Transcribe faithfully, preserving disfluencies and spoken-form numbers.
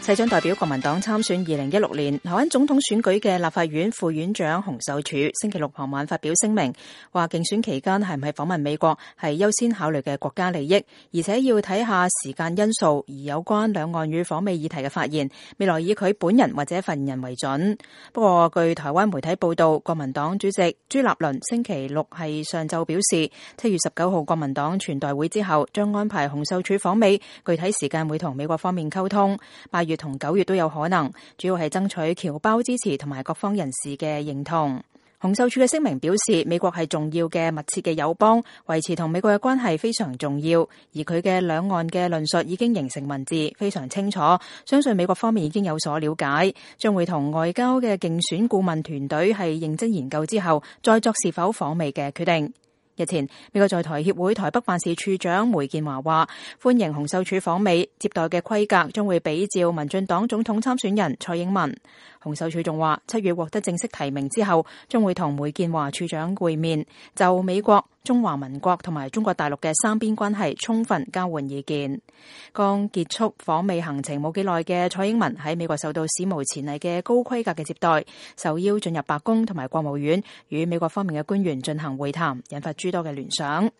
世長代表國民黨參選二零一六年台灣總統選舉嘅立法院副院長洪秀柱星期六傍晚發表聲明，話競選期間係唔係訪問美國係優先考慮嘅國家利益，而且要睇下時間因素。而有關兩岸與訪美議題嘅發言，未來以佢本人或者發言人為準。不過，據台灣媒體報道，國民黨主席朱立倫星期六係上晝表示，七月十九號國民黨全代會之後，將安排洪秀柱訪美，具體時間會同美國方面溝通。八月同九月都有可能，主要係爭取僑胞支持同埋各方人士嘅認同。洪秀柱嘅聲明表示，美國係重要嘅密切嘅友邦，維持同美國嘅關係非常重要。而佢嘅兩岸嘅論述已經形成文字，非常清楚，相信美國方面已經有所了解，將會同外交嘅競選顧問團隊係認真研究之後，再作是否訪美嘅決定。日前，美國在台協會台北辦事處長梅建華話，歡迎洪秀柱訪美，接待嘅規格將會比照民進黨總統參選人蔡英文。洪秀柱仲話，七月獲得正式提名之後，將會同梅建華處長會面，就美國、中華民國同埋中國大陸嘅三邊關係充分交換意見。剛結束訪美行程冇幾耐嘅蔡英文喺美國受到史無前例嘅高規格嘅接待，受邀進入白宮同埋國務院，與美國方面嘅官員進行會談，引發諸多嘅聯想。